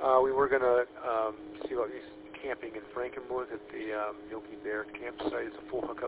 We were going to see about camping in Frankenmuth at the Yogi Bear campsite. It's a full hookup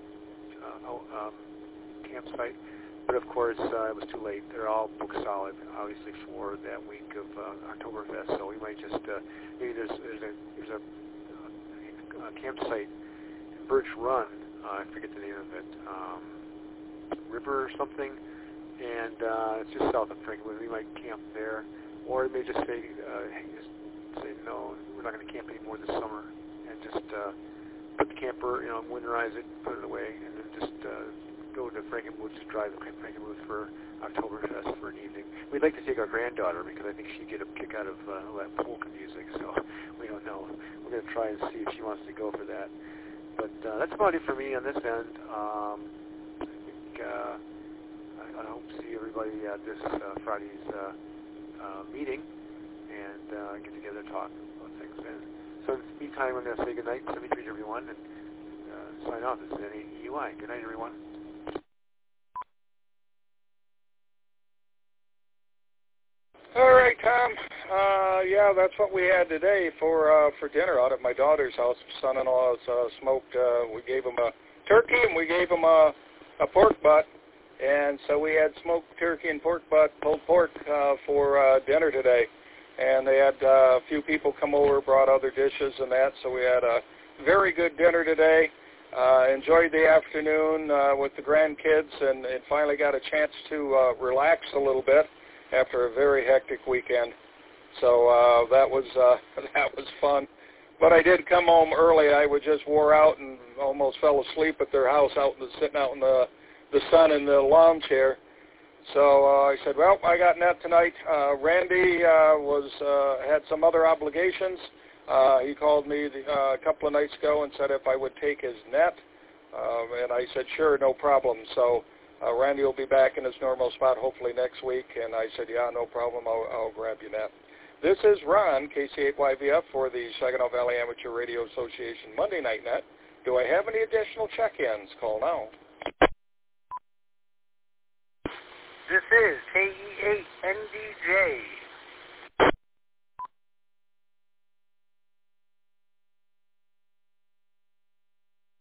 campsite. But of course, it was too late. They're all booked solid, obviously, for that week of Oktoberfest. So we might just maybe there's a campsite in Birch Run. I forget the name of it, River or something, and it's just south of Frankenmuth. We might camp there, or we may just say no, we're not going to camp anymore this summer, and just put the camper, winterize it, put it away, and then just go to Frankenmuth, just drive to Frankenmuth for Oktoberfest for an evening. We'd like to take our granddaughter because I think she'd get a kick out of that polka music, so we don't know. We're going to try and see if she wants to go for that. But that's about it for me on this end. I think I hope to see everybody at this Friday's meeting and get together and talk about things then. So in the meantime, I'm going to say good night, 73 to everyone, and sign off. This is NAEUI. Good night, everyone. All right, Tom. Yeah, that's what we had today for dinner out at my daughter's house. Son-in-law's smoked. We gave him a turkey and we gave him a pork butt, and so we had smoked turkey and pork butt, pulled pork for dinner today. And they had a few people come over, brought other dishes and that. So we had a very good dinner today. Enjoyed the afternoon with the grandkids, and finally got a chance to relax a little bit after a very hectic weekend. So that was fun. But I did come home early. I just wore out and almost fell asleep at their house, sitting out in the sun in the lawn chair. So I said, well, I got net tonight. Randy had some other obligations. He called me a couple of nights ago and said if I would take his net. And I said, sure, no problem. So Randy will be back in his normal spot hopefully next week. And I said, yeah, no problem. I'll grab you net. This is Ron, KC8YVF, for the Saginaw Valley Amateur Radio Association Monday Night Net. Do I have any additional check-ins? Call now. This is KE8NDJ.